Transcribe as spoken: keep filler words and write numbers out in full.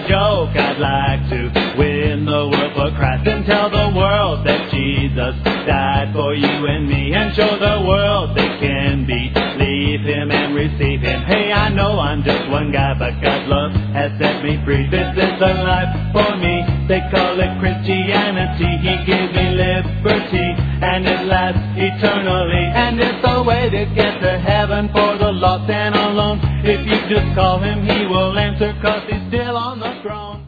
joke. I'd like to win the world for Christ and tell the world that Jesus died for you and me, and show the world they can believe Him and receive Him. Hey, I know I'm just one guy, but God's love has set me free. This is the life for me. They call it Christianity. He gave me liberty, and it lasts eternally. And it's the way to get to heaven for the lost and alone. If you just call Him, He will answer, 'cause He's still on the throne.